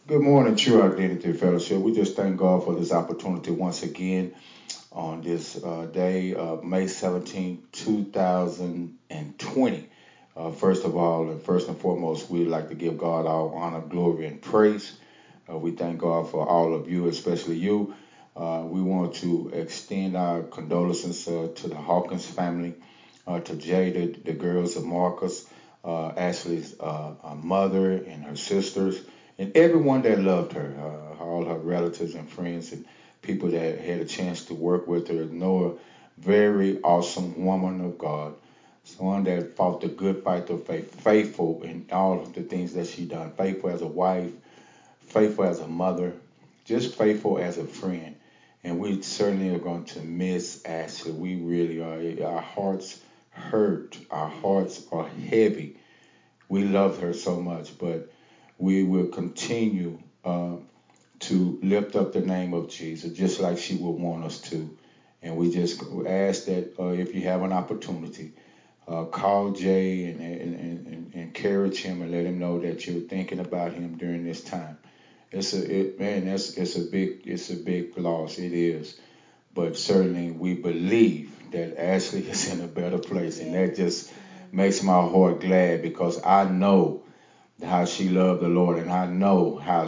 Good morning, True Identity Fellowship. We just thank God for this opportunity once again on this day, May 17, 2020. First of all, and first and foremost, we'd like to give God our honor, glory, and praise. We thank God for all of you, especially you. We want to extend our condolences to the Hawkins family, to Jada, the girls of Marcus, Ashley's mother and her sisters, and everyone that loved her, all her relatives and friends and people that had a chance to work with her. Noah, very awesome woman of God, someone that fought the good fight of faith, faithful in all of the things that she done, faithful as a wife, faithful as a mother, just faithful as a friend. And we certainly are going to miss Ashley. We really are. Our hearts hurt. Our hearts are heavy. We loved her so much, but we will continue to lift up the name of Jesus, just like she would want us to. And we just ask that if you have an opportunity, call Jay and encourage him and let him know that you're thinking about him during this time. It's a big loss. It is, but certainly we believe that Ashley is in a better place, and that just makes my heart glad because I know how she loved the Lord, and I know how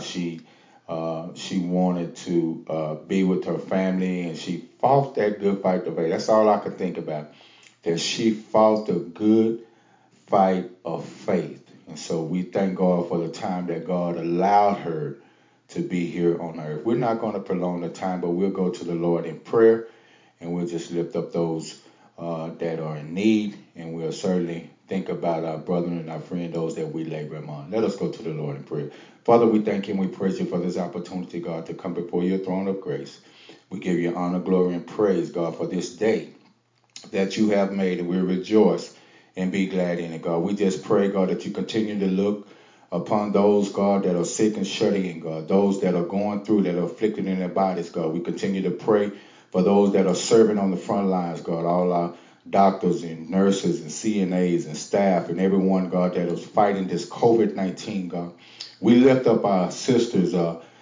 she wanted to be with her family, and she fought that good fight of faith. That's all I could think about. That she fought the good fight of faith, and so we thank God for the time that God allowed her to be here on earth. We're not going to prolong the time, but we'll go to the Lord in prayer, and we'll just lift up those that are in need, and we'll certainly think about our brother and our friend, those that we labor among. Let us go to the Lord in prayer. Father, we thank you and we praise you for this opportunity, God, to come before your throne of grace. We give you honor, glory, and praise, God, for this day that you have made, and we rejoice and be glad in it, God. We just pray, God, that you continue to look upon those, God, that are sick and shut in, God, those that are going through, that are afflicted in their bodies, God. We continue to pray for those that are serving on the front lines, God, all our doctors and nurses and CNAs and staff and everyone, God, that is fighting this COVID-19, God. We lift up our sisters,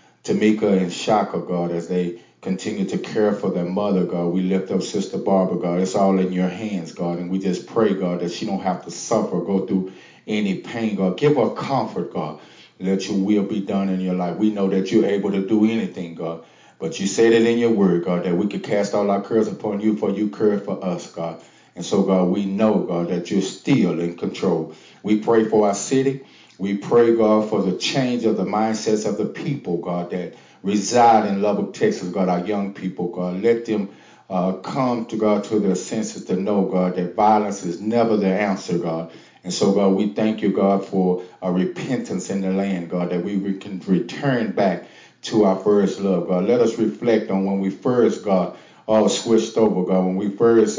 Tamika and Shaka, God, as they continue to care for their mother, God. We lift up Sister Barbara, God. It's all in your hands, God. And we just pray, God, that she don't have to suffer, go through any pain, God. Give her comfort, God. Let your will be done in your life. We know that you're able to do anything, God. But you said it in your word, God, that we could cast all our cares upon you, for you care for us, God. And so, God, we know, God, that you're still in control. We pray for our city. We pray, God, for the change of the mindsets of the people, God, that reside in Lubbock, Texas, God, our young people, God. Let them come to God to their senses to know, God, that violence is never the answer, God. And so, God, we thank you, God, for a repentance in the land, God, that we can return back to our first love, God. Let us reflect on when we first, God, switched over, God, when we first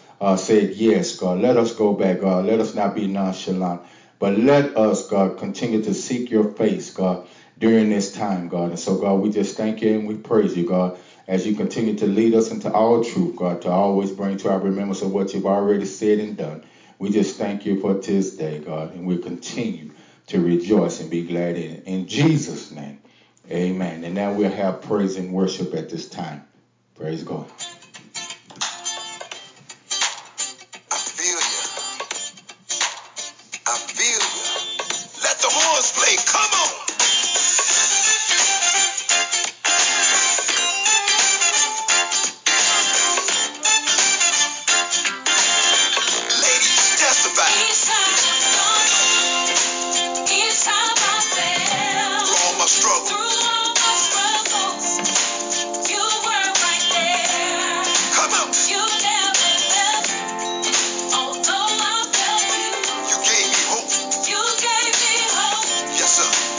said yes, God. Let us go back, God. Let us not be nonchalant. But let us, God, continue to seek your face, God, during this time, God. And so, God, we just thank you and we praise you, God, as you continue to lead us into all truth, God, to always bring to our remembrance of what you've already said and done. We just thank you for this day, God, and we continue to rejoice and be glad in it. In Jesus' name, amen. And now we'll have praise and worship at this time. Praise God. I feel you. I feel you. Let the horns play. Come on. Ladies, testify. Each time I fail. Through all my struggles. You were right there. Come on. You never left. Although I felt you. You gave me hope. You gave me hope. Yes, sir.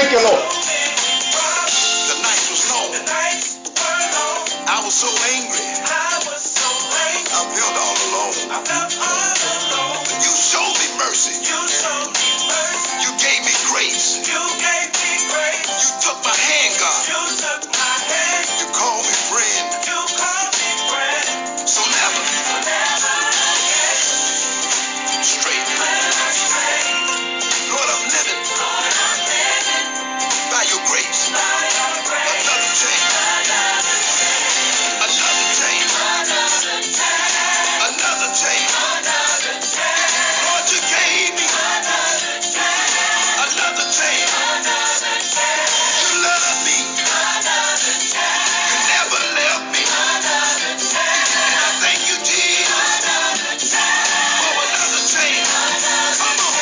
Thank you, Lord. The nights was long. I was so angry. I felt all alone. You showed me mercy. You gave me grace. You took my hand, God. You called me friend. So never straight. Lord, I'm living by your grace. Another change. Another change. Another change. Lord, you gave me another change. You love me. You never left me. And I thank you, Jesus, for another change. Come on.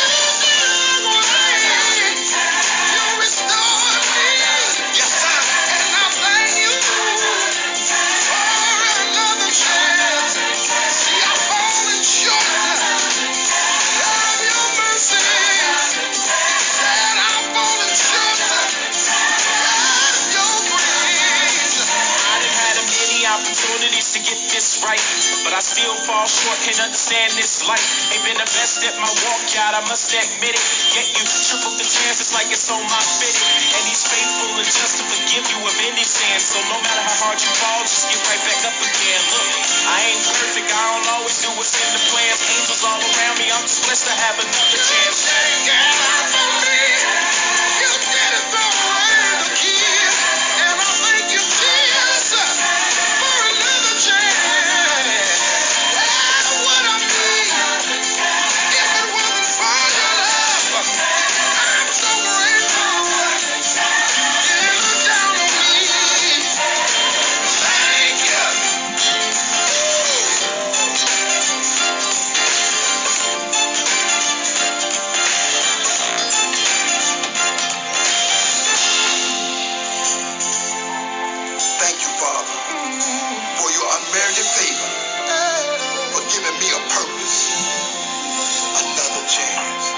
You restored me. Yes, sir. And I thank you for another chance. See, I'm falling short of your mercy. And I'm falling short of your grace. I done had many opportunities to get this right, but I still fall short, can't understand this life. Ain't been the best at my walk, God, I must admit it. Yet you triple the chances like it's on my fitting. And he's faithful and just to forgive you of any sin. So no matter how hard you fall, just get right back up again. Look, I ain't perfect, I don't always do what's in the plans. Angels all around me, I'm just blessed to have another chance. You did it the way the kid. And I thank you, Jesus, for another chance. What I need, if it wasn't for your love, I'm so grateful. You look down on me. Thank you. Thank you, Father, for your unmerited favor, for giving me a purpose, another chance.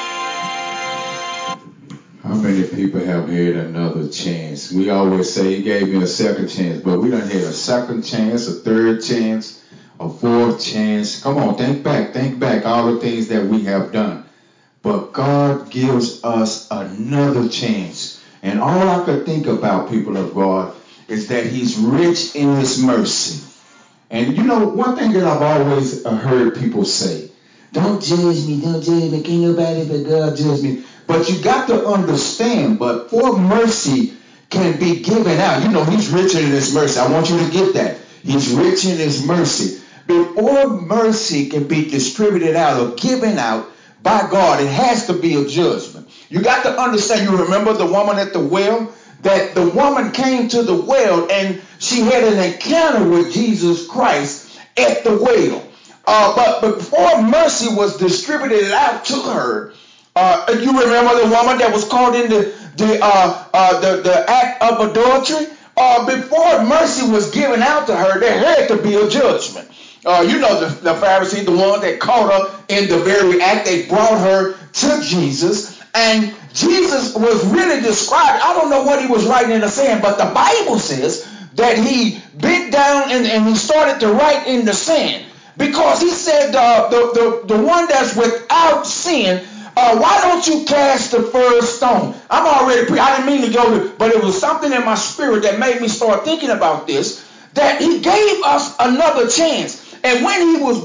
How many people have had another chance? We always say he gave me a second chance, but we done had a second chance, a third chance, a fourth chance. Come on, think back all the things that we have done. But God gives us another chance. And all I could think about, people of God, is that he's rich in his mercy. And you know, one thing that I've always heard people say, don't judge me, can't nobody but God judge me. But you got to understand, but for mercy can be given out. You know, he's rich in his mercy. I want you to get that. He's rich in his mercy. Before mercy can be distributed out or given out by God, it has to be a judgment. You got to understand, you remember the woman at the well? That the woman came to the well and she had an encounter with Jesus Christ at the well. But before mercy was distributed out to her, you remember the woman that was caught in the act of adultery? Before mercy was given out to her, there had to be a judgment. You know the Pharisee, the one that caught her in the very act, they brought her to Jesus. And Jesus was really described, I don't know what he was writing in the sand, but the Bible says that he bent down and he started to write in the sand. Because he said, the one that's without sin, why don't you cast the first stone? I didn't mean to go to, but it was something in my spirit that made me start thinking about this, that he gave us another chance. And when he was,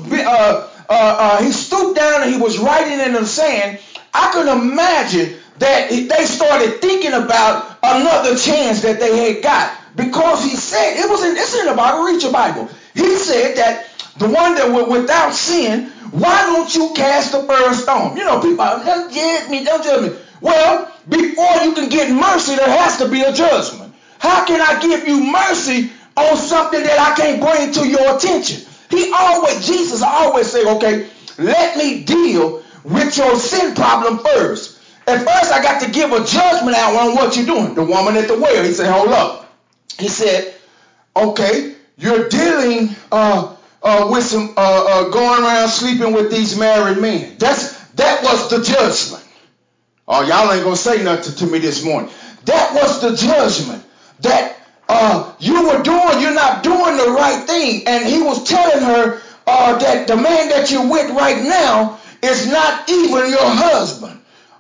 he stooped down and he was writing in the sand, I can imagine that they started thinking about another chance that they had got. Because he said, it's in the Bible, read your Bible. He said that the one that was without sin, why don't you cast the first stone? You know, people, don't judge me. Well, before you can get mercy, there has to be a judgment. How can I give you mercy on something that I can't bring to your attention? Jesus always say, okay, let me deal with your sin problem first. At first, I got to give a judgment out on what you're doing. The woman at the well, he said, hold up. He said, okay, you're dealing with some going around sleeping with these married men. That was the judgment. Oh, y'all ain't going to say nothing to me this morning. That was the judgment. That you're not doing the right thing. And he was telling her that the man that you're with right now is not even your husband.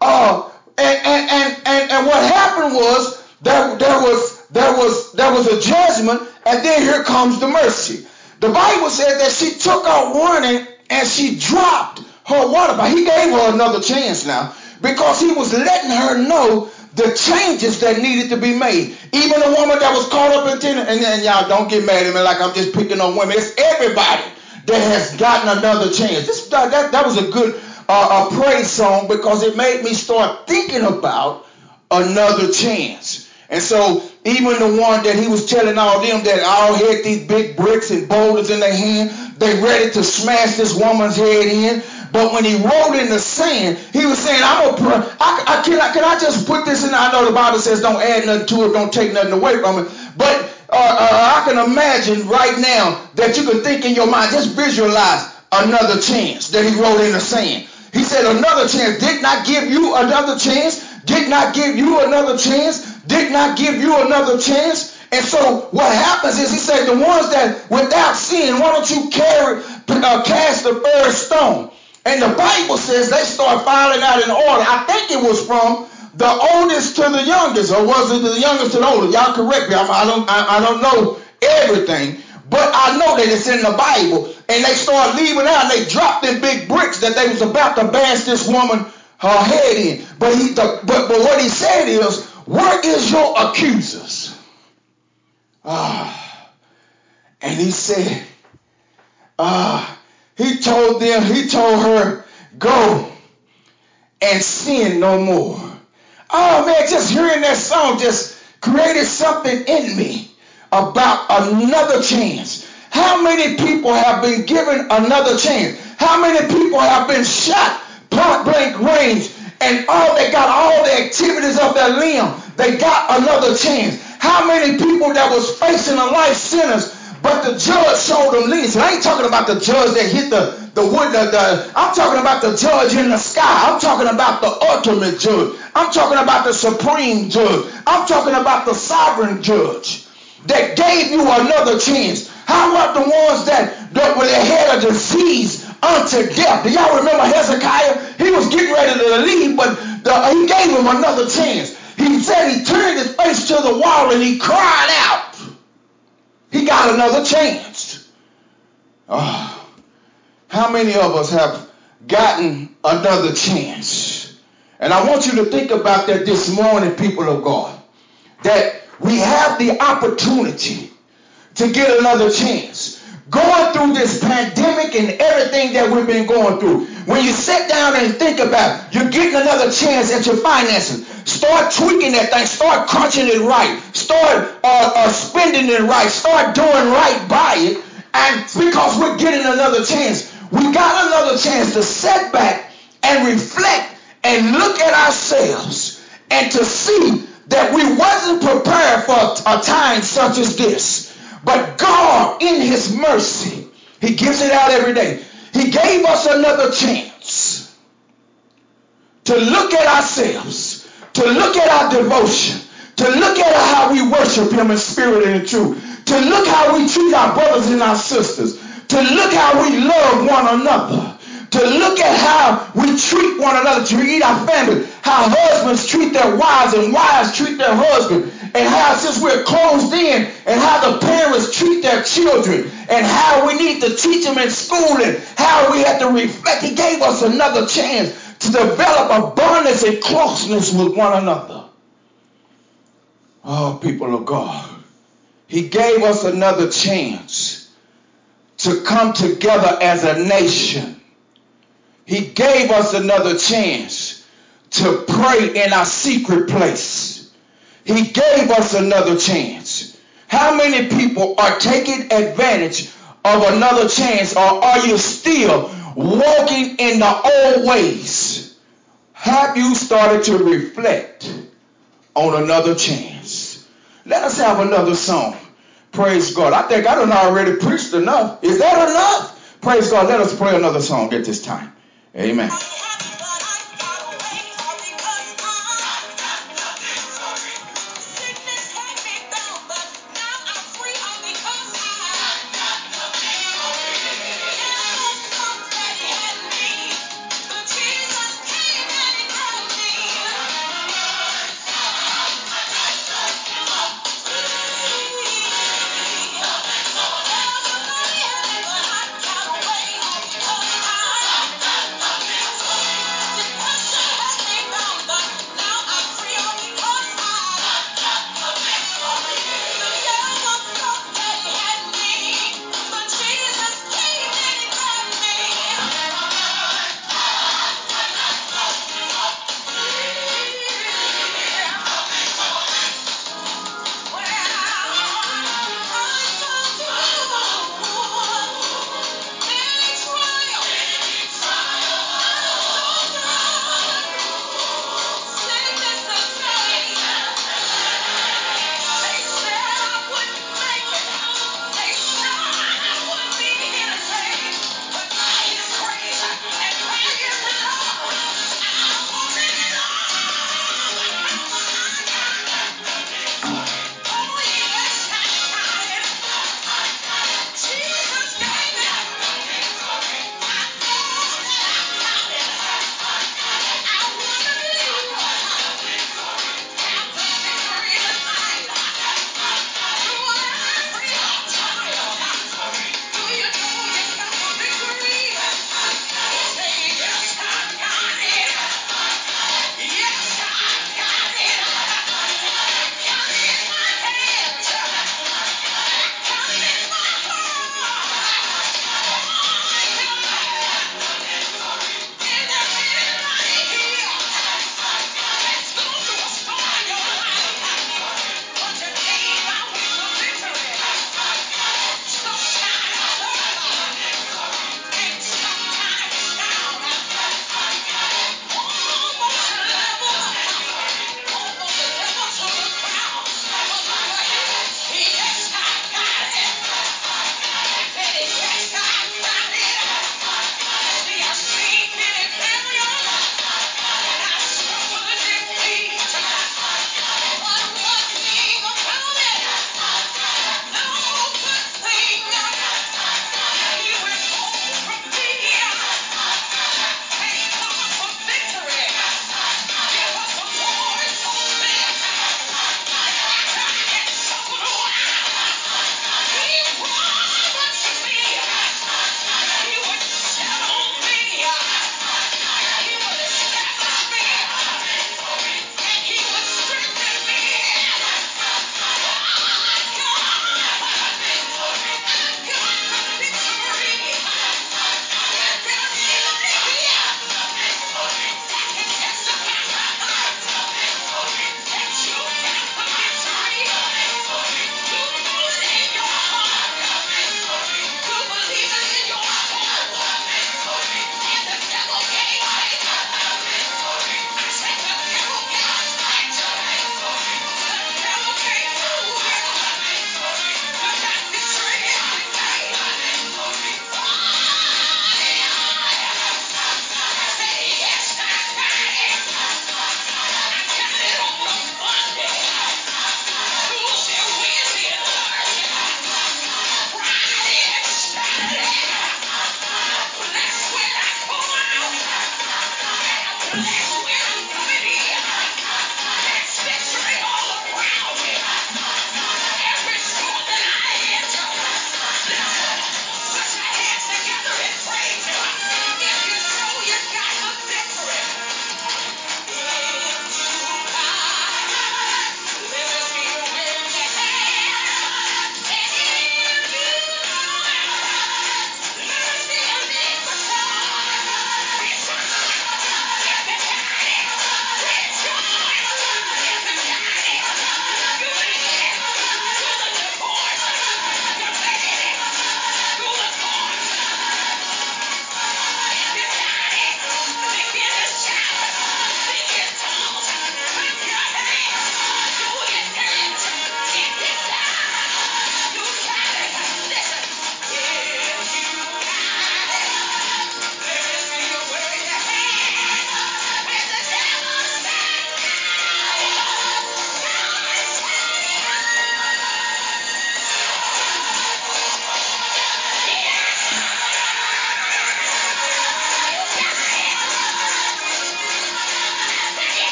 And what happened was there was a judgment, and then here comes the mercy. The Bible said that she took out running and she dropped her water bottle. He gave her another chance now because he was letting her know the changes that needed to be made. Even a woman that was caught up in sin, and y'all don't get mad at me like I'm just picking on women. It's everybody that has gotten another chance. That was a good praise song because it made me start thinking about another chance. And so even the one that he was telling all them that all had these big bricks and boulders in their hand, they ready to smash this woman's head in. But when he rolled in the sand, he was saying, I'm gonna pray. Can I just put this in? I know the Bible says don't add nothing to it, don't take nothing away from it. But I can imagine right now that you can think in your mind, just visualize another chance that he wrote in the sand. He said another chance, did not give you another chance, did not give you another chance, did not give you another chance. And so what happens is he said the ones that without sin, why don't you cast the first stone? And the Bible says they start filing out in order. I think it was from the oldest to the youngest, or was it the youngest to the oldest? Y'all correct me. I don't know everything, but I know that it's in the Bible. And they start leaving out, and they dropped them big bricks that they was about to bash this woman her head in. But what he said is, where is your accusers? And he said, he told her, go and sin no more. Oh man, just hearing that song just created something in me about another chance. How many people have been given another chance? How many people have been shot point blank range and they got all the activities of their limb? They got another chance. How many people that was facing a life sentence, but the judge showed them leniency? I ain't talking about the judge that hit the wood. I'm talking about the judge in the sky. I'm talking about the ultimate judge. I'm talking about the supreme judge. I'm talking about the sovereign judge that gave you another chance. How about the ones that when they had a disease unto death? Do y'all remember Hezekiah? He was getting ready to leave, but he gave him another chance. He said he turned his face to the wall and he cried out. He got another chance. How many of us have gotten another chance? And I want you to think about that this morning, people of God, that we have the opportunity to get another chance. Going through this pandemic and everything that we've been going through, when you sit down and think about it, you're getting another chance at your finances. Start tweaking that thing. Start crunching it right. Start spending it right. Start doing right by it. And because we're getting another chance, we got another chance to sit back and reflect and look at ourselves and to see that we wasn't prepared for a time such as this. But God, in his mercy, he gives it out every day. He gave us another chance to look at ourselves, to look at our devotion, to look at how we worship him in spirit and in truth, to look how we treat our brothers and our sisters, to look how we love one another, to look at how we treat one another, to treat our family, how husbands treat their wives and wives treat their husbands, and how since we're closed in, and how the parents treat their children, and how we need to teach them in school, and how we have to reflect. He gave us another chance to develop a bondness and closeness with one another. Oh, people of God, he gave us another chance to come together as a nation. He gave us another chance to pray in our secret place. He gave us another chance. How many people are taking advantage of another chance, or are you still walking in the old ways? Have you started to reflect on another chance? Let us have another song. Praise God. I think I done already preached enough. Is that enough? Praise God. Let us pray another song at this time. Amen.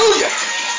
Hallelujah.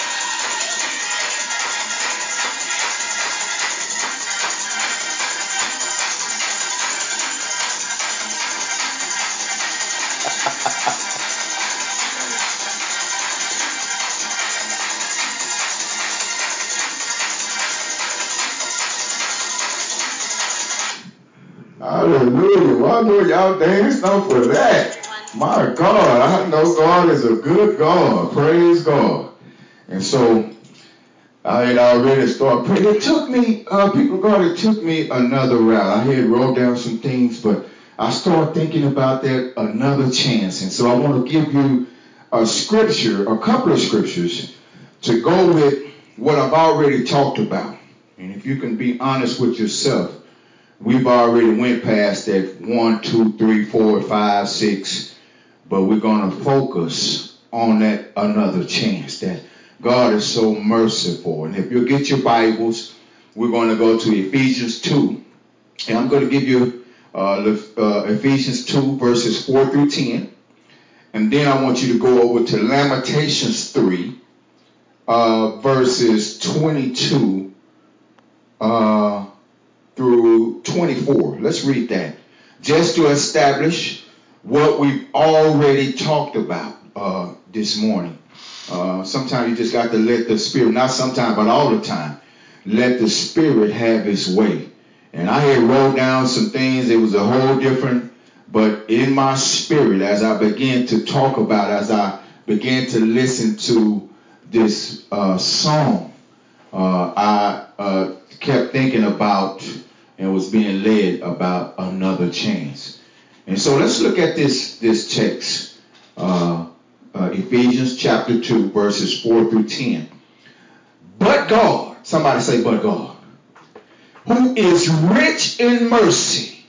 Hallelujah. Why do y'all dance up for that? My God, I know God is a good God. Praise God. And so I had already started praying. It took me, people of God, it took me another route. I had wrote down some things, but I started thinking about that another chance. And so I want to give you a scripture, a couple of scriptures to go with what I've already talked about. And if you can be honest with yourself, we've already went past that 1, 2, 3, 4, 5, 6, but we're going to focus on that another chance, that God is so merciful. And if you'll get your Bibles, we're going to go to Ephesians 2. And I'm going to give you Ephesians 2, verses 4 through 10. And then I want you to go over to Lamentations 3, verses 22 through 24. Let's read that. Just to establish what we've already talked about this morning. Sometimes you just got to let the Spirit, not sometimes, but all the time, let the Spirit have His way. And I had wrote down some things. It was a whole different, but in my spirit, as I began to talk about, as I began to listen to this song, I kept thinking about and was being led about another chance. And so let's look at this text. Ephesians chapter 2, verses 4 through 10. But God, somebody say, but God, who is rich in mercy,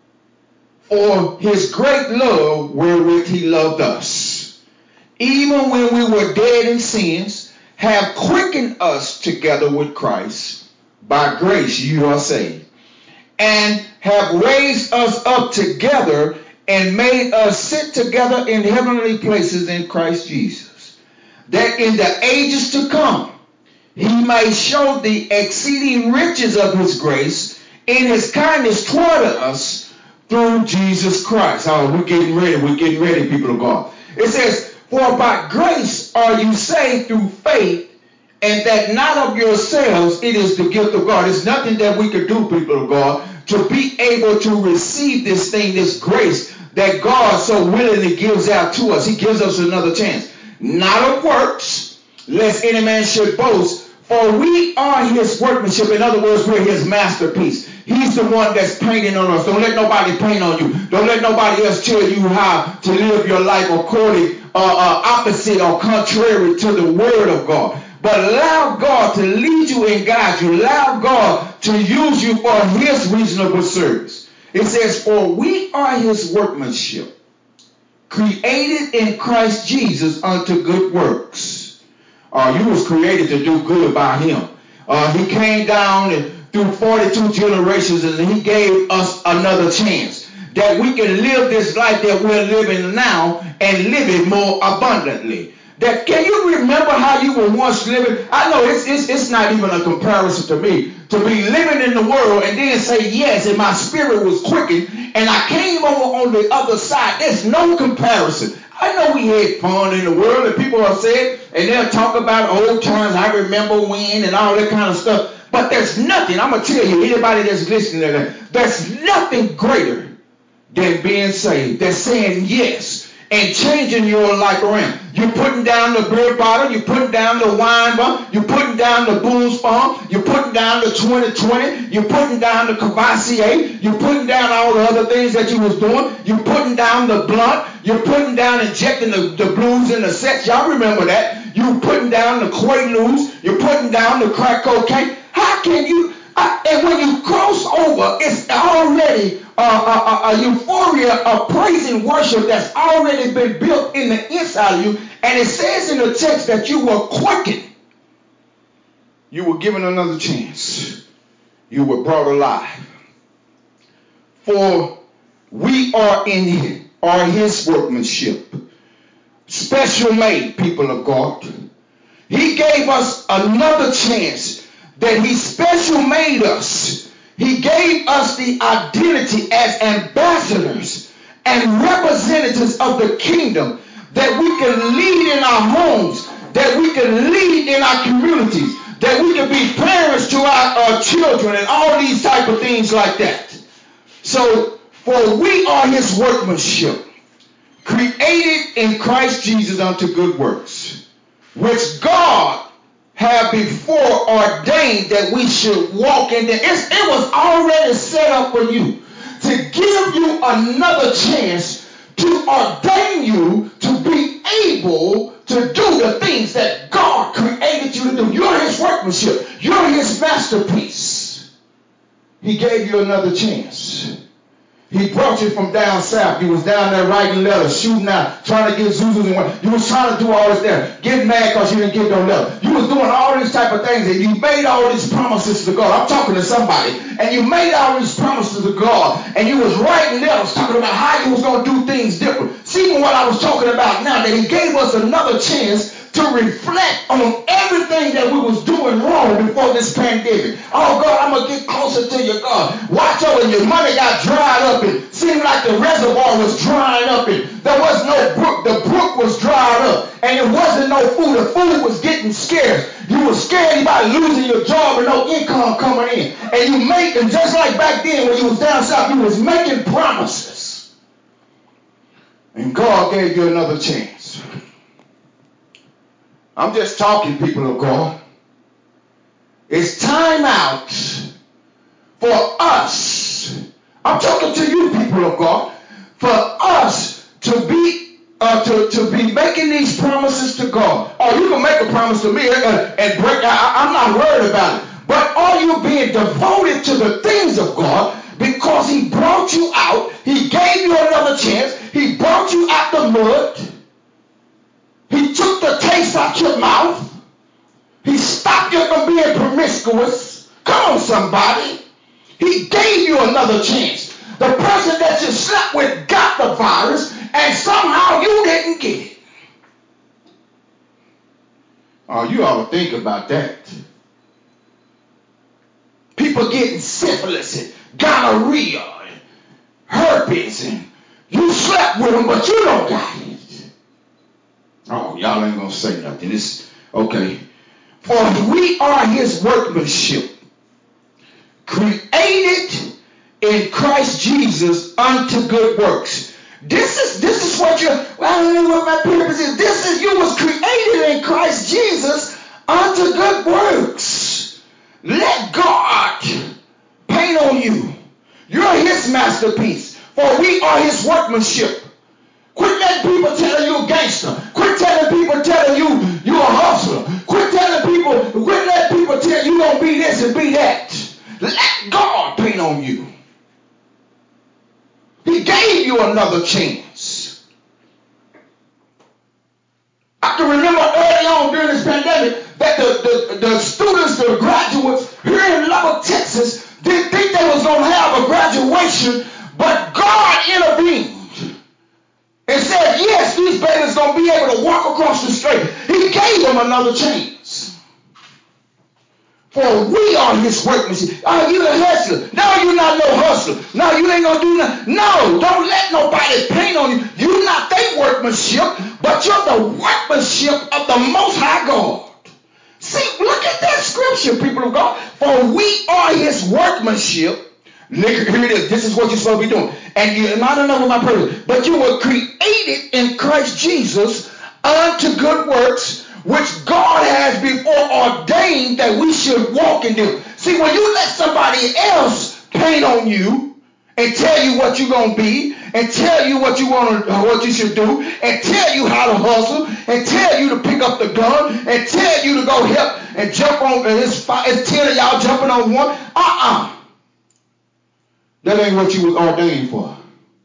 for His great love wherewith He loved us, even when we were dead in sins, have quickened us together with Christ. By grace you are saved, and have raised us up together and made us sit together in heavenly places in Christ Jesus, that in the ages to come He may show the exceeding riches of His grace in His kindness toward us through Jesus Christ. Oh, we're getting ready, people of God. It says, for by grace are you saved through faith, and that not of yourselves, it is the gift of God. It's nothing that we could do, people of God, to be able to receive this thing, this grace that God so willingly gives out to us. He gives us another chance. Not of works, lest any man should boast, for we are His workmanship. In other words, we're His masterpiece. He's the one that's painting on us. Don't let nobody paint on you. Don't let nobody else tell you how to live your life according, opposite or contrary to the Word of God. But allow God to lead you and guide you. Allow God to use you for His reasonable service. It says, for we are His workmanship, created in Christ Jesus unto good works. You was created to do good by Him. He came down through 42 generations and He gave us another chance, that we can live this life that we're living now and live it more abundantly. That, can you remember how you were once living? I know it's not even a comparison to me to be living in the world and then say yes, and my spirit was quickened and I came over on the other side. There's no comparison. I know we had fun in the world, and people have said, and they'll talk about old times, I remember when, and all that kind of stuff. But there's nothing, I'm going to tell you, anybody that's listening to that, there's nothing greater than being saved, than saying yes and changing your life around. You're putting down the beer bottle, you're putting down the wine bottle, you're putting down the booze bomb, you're putting down the 2020, you're putting down the Cavassier, you're putting down all the other things that you was doing, you're putting down the blunt, you're putting down injecting the blues and the sex. Y'all remember that? You're putting down the Quaaludes, you're putting down the crack cocaine. How can you? And when you cross over, it's already a euphoria of praise and worship that's already been built in the inside of you. And it says in the text that you were quickened. You were given another chance. You were brought alive. For we are His workmanship, special made, people of God, gave us another chance, that he special made us. He gave us the identity as ambassadors and representatives of the kingdom, that we can lead in our homes, that we can lead in our communities, that we can be parents to our children and all these type of things like that. So, for we are his workmanship, created in Christ Jesus unto good works, which God had before ordained that we should walk in them. It was already set up for you, to give you another chance, to ordain you to be able to do the things that God created you to do. You're his workmanship. You're his masterpiece. He gave you another chance. He brought you from down south. You was down there writing letters, shooting out, trying to get Zuzus and what. You was trying to do all this there. Getting mad because you didn't get no letter. You was doing all these type of things, and you made all these promises to God. I'm talking to somebody. And you made all these promises to God, and you was writing letters talking about how you was going to do things different. See what I was talking about now, that he gave us another chance to reflect on everything that we was doing wrong before this pandemic. Oh God, I'm going to get closer to you, God. Watch over, your money got dried up, and seemed like the reservoir was drying up, and there was no brook. The brook was dried up, and there wasn't no food. The food was getting scarce. You were scared about losing your job and no income coming in. And you make, and just like back then when you was down south, you was making promises. And God gave you another chance. I'm just talking, people of God. It's time out for us. I'm talking to you, people of God. For us to be making these promises to God. Or you can make a promise to me and break. I'm not worried about it. But are you being devoted to the things of God? Because he brought you out. He gave you another chance. He brought you out the mud. He took the taste out your mouth. He stopped you from being promiscuous. Come on, somebody. He gave you another chance. The person that you slept with got the virus, and somehow you didn't get it. Oh, you ought to think about that. People getting syphilis and gonorrhea and herpes, and you slept with them, but you don't got it. Oh, y'all ain't gonna say nothing. It's okay. For we are his workmanship, created in Christ Jesus unto good works. This is what you, what my purpose is. This is, you was created in Christ Jesus unto good works. Let God paint on you. You're his masterpiece. For we are his workmanship. Quit letting people tell you a gangster. Quit telling people you're a hustler. Quit letting people tell you gonna be this and be that. Let God paint on you. He gave you another chance. I can remember early on during this pandemic that the students, the graduates here in Lubbock, Texas, didn't think they was gonna have a graduation, but God intervened and said, yes, these babies going to be able to walk across the street. He gave them another chance. For we are his workmanship. Oh, you a hustler. No, you're not no hustler. No, you ain't going to do nothing. No, don't let nobody paint on you. You're not their workmanship, but you're the workmanship of the Most High God. See, look at that scripture, people of God. For we are his workmanship. Here it is. This is what you're supposed to be doing. And I don't know what my purpose, but you were created in Christ Jesus unto good works, which God has before ordained that we should walk in them. See, when you let somebody else paint on you and tell you what you're gonna be, and tell you what you should do, and tell you how to hustle, and tell you to pick up the gun, and tell you to go help and jump on. It's 10 of y'all jumping on one. That ain't what you was ordained for.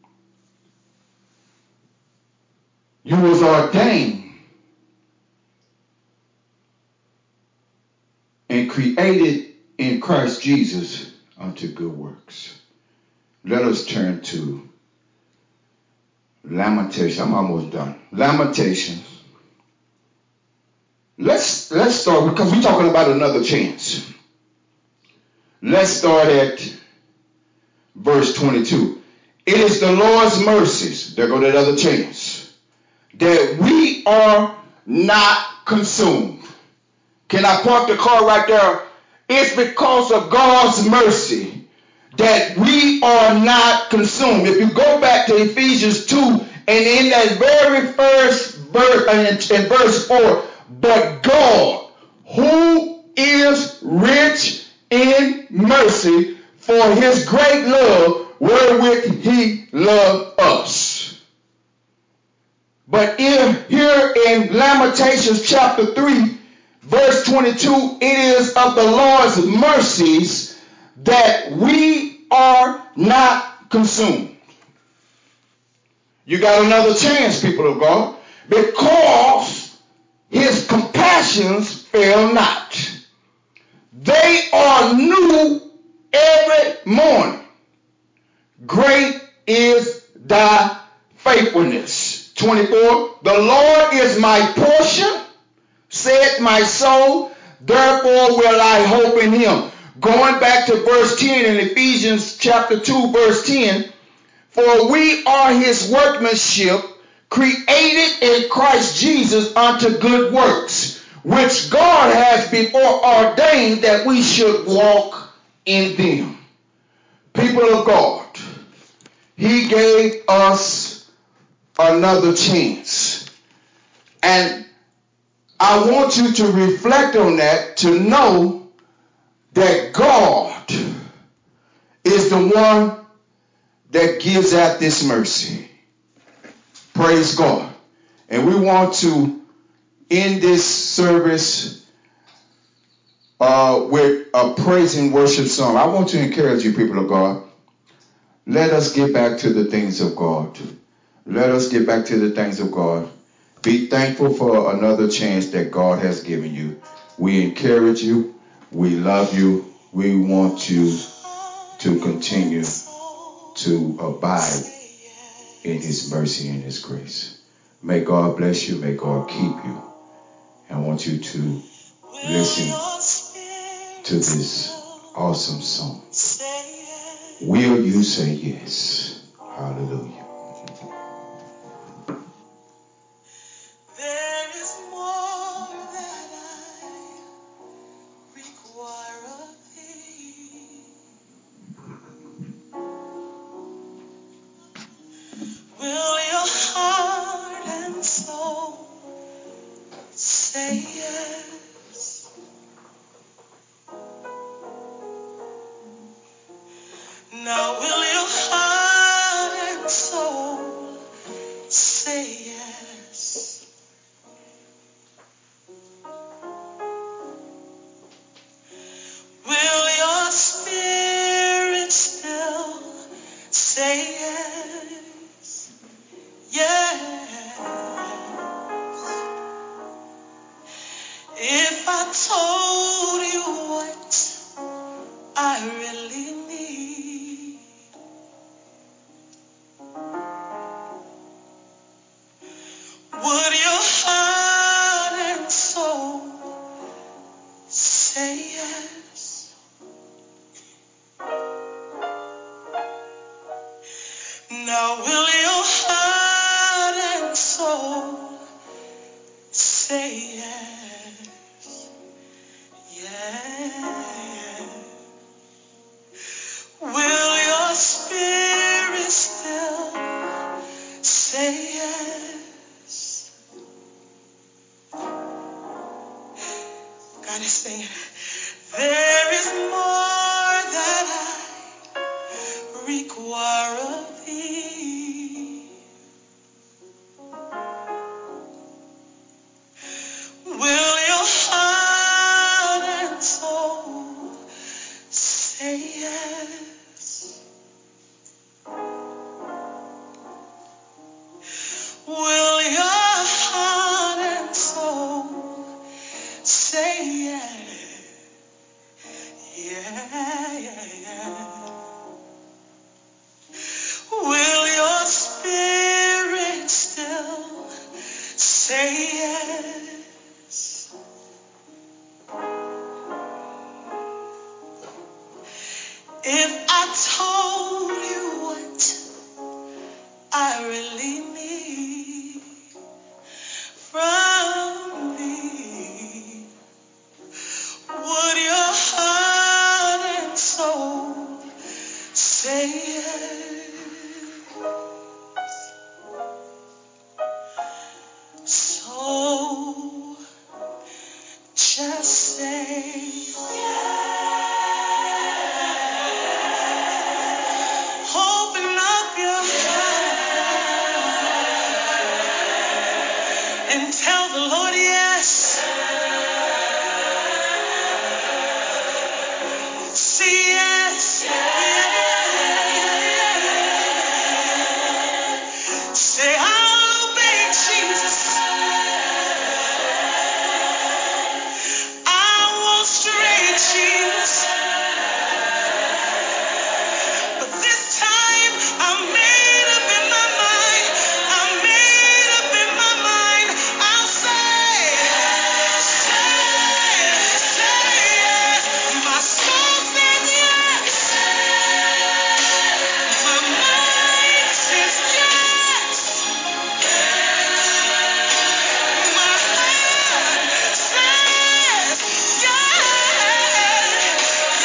You was ordained and created in Christ Jesus unto good works. Let us turn to Lamentations. I'm almost done. Lamentations. Let's let's start because we're talking about another chance. Let's start at verse 22. It is the Lord's mercies, there go that other chance, that we are not consumed. Can I park the car right there? It's because of God's mercy that we are not consumed. If you go back to Ephesians 2, and in that very first verse, in verse 4, but God, who is rich in mercy, for his great love wherewith he loved us. But here in Lamentations chapter 3, verse 22, it is of the Lord's mercies that we are not consumed. You got another chance, people of God, because his compassions fail not. They are new every morning. Great is thy faithfulness. 24, the Lord is my portion, said my soul, therefore will I hope in him. Going back to verse 10 in Ephesians chapter 2, verse 10, for we are his workmanship, created in Christ Jesus unto good works, which God has before ordained that we should walk in them. People of God, he gave us another chance. And I want you to reflect on that, to know that God is the one that gives out this mercy. Praise God. And we want to end this service with a praise and worship song. I want to encourage you, people of God. Let us get back to the things of God. Let us get back to the things of God. Be thankful for another chance that God has given you. We encourage you. We love you. We want you to continue to abide in his mercy and his grace. May God bless you. May God keep you. I want you to listen to this awesome song. Will you say yes? Hallelujah. There is more that I require of thee. Will your heart and soul say yes? Now will your heart and soul say yes? Will your spirit still say yes? Yes. If I told you what I really need, would your heart and soul say yes? Now will your heart and soul say yes? Yes. Will your spirit still say yes? God is saying, there is more that I require of thee. Will your heart and soul say yes? Will your heart and soul say yes? Yeah, yeah, yeah. Will your spirit still say yes? If I told you what I really need from thee, would your heart and soul say yes? So just say, open up your heart and tell the Lord yes. Say yes. Say I'll obey Jesus. I won't stray Jesus. But this time I'm made up in my mind. I'm made up in my mind. I'll say yes. My soul says yes. My mind says yes. My heart says yes.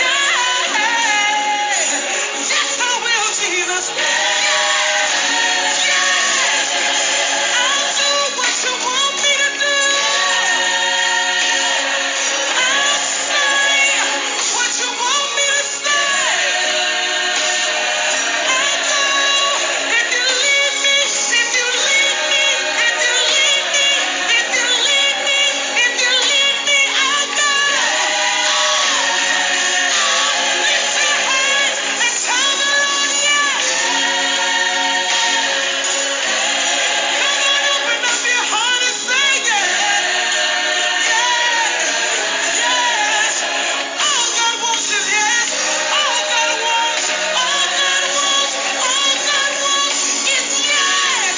Yes. Yes, I will, Jesus. Yes. Yes. I'll do what you want me to do. I'll say what you want me to say. If you lead me, if you lead me, if you lead me, if you lead me, if you lead me, I'll go. Lift your hands and tell the Lord yes. Come on, open up your heart and say yes. Yes. Yes. All God wants is yes. All God wants, all God wants, all God wants is yes.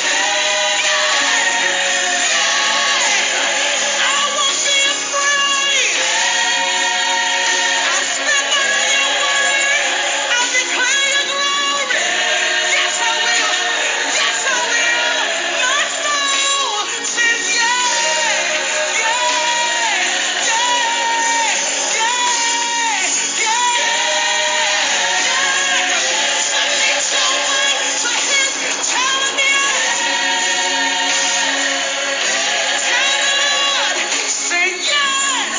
I won't be afraid. I'll step out of your way. I'll declare your glory. Yes, I will. Yes, I will. My soul says yes. Yes. Yes. Yes. Submit your way to His. Tell Him yes. Tell the Lord. Say yes.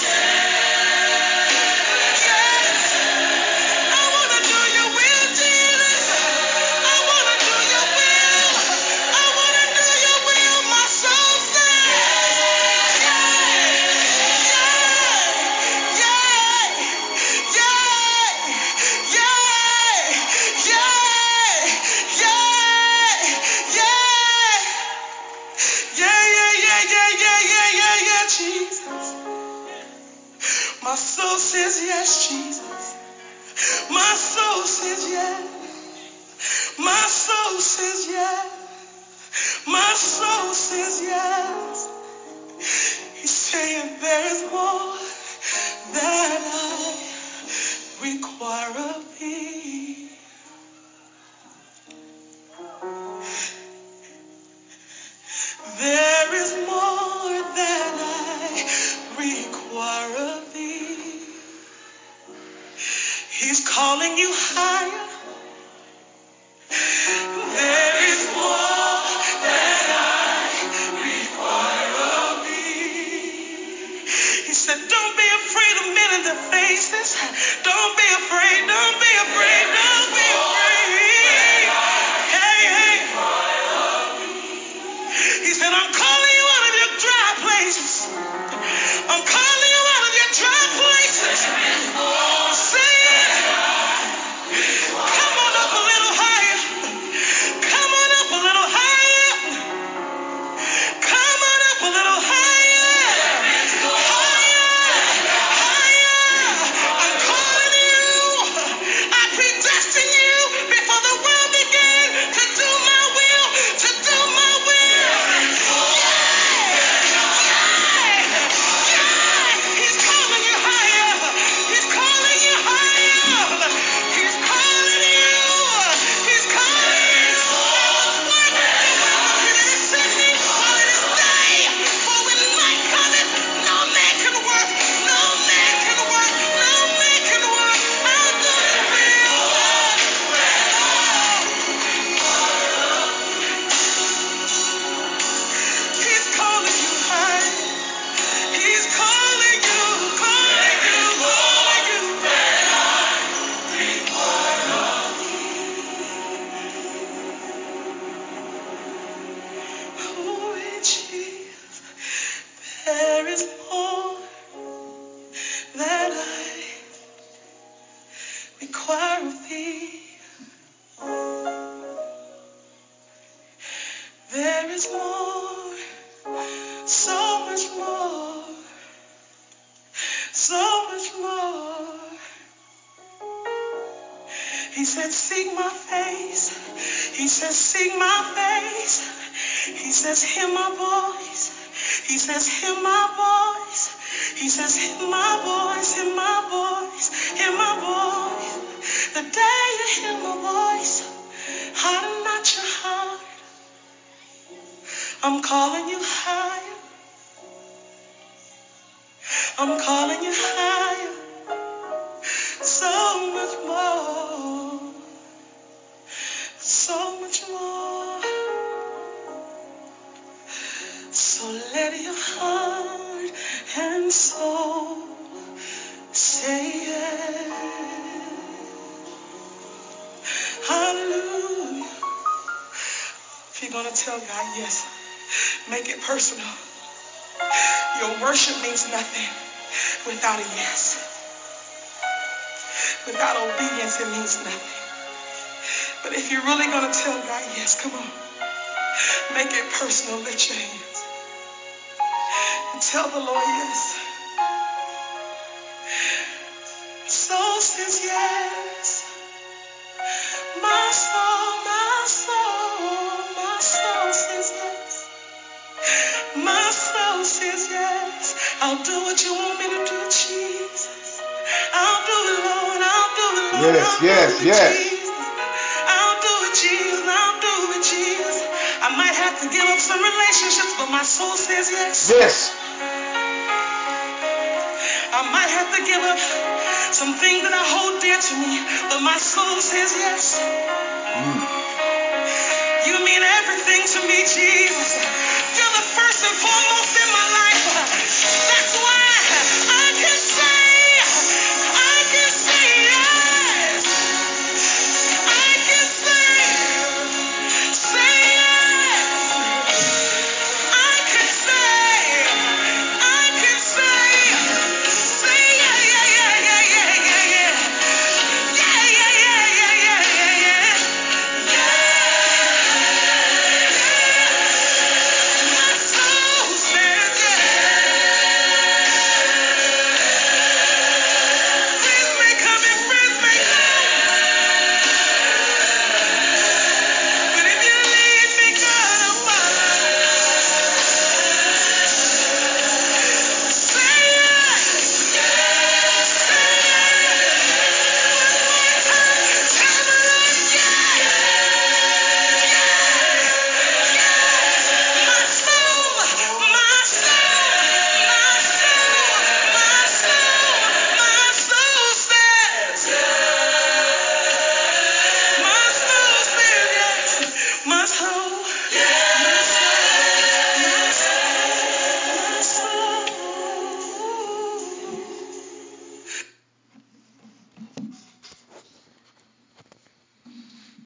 Yes. I wanna do your will, Jesus. I wanna do your will. I wanna do your will. My soul says, yeah, yeah, yeah, yeah, yeah, yeah, yeah, Jesus. My soul says yes, Jesus. My soul says yes. My soul says yes. My soul says yes. He's saying there is more that I require of thee. There is more that I require of thee. He's calling you higher. There is more that I require of thee. He said, don't be afraid of men in their faces. Don't be afraid, don't be afraid, don't be afraid. Hey, hey. He said, I'm calling you out of your dry places. I'm calling you out of your dry places. I'm saying, come on up a little higher. Come on up a little higher. Come on up a little higher. Higher. Higher. I'm calling said, seek my face. He says, seek my face. He says, hear my voice. He says, hear my voice. He says, hear my voice, hear my voice, hear my voice. The day you hear my voice, harden not your heart. I'm calling you higher. I'm calling you higher. So much more. So much more. So let your heart and soul say yes. Hallelujah. If you're going to tell God yes, make it personal. Your worship means nothing without a yes. Without obedience, it means nothing. But if you're really going to tell God yes, come on. Make it personal. Lift your hands. And tell the Lord yes. Soul says yes. My soul, my soul, my soul says yes. My soul says yes. I'll do what you want me to do, Jesus. I'll do it, Lord. I'll do it, Lord. Yes, I'll yes, do it, yes. Jesus. I'll do it, Jesus. I'll do it, Jesus. I might have to give up some relationships, but my soul says yes. Yes. I might have to give up some things that I hold dear to me, but my soul says yes. You mean everything to me, Jesus. You're the first and foremost in my life. That's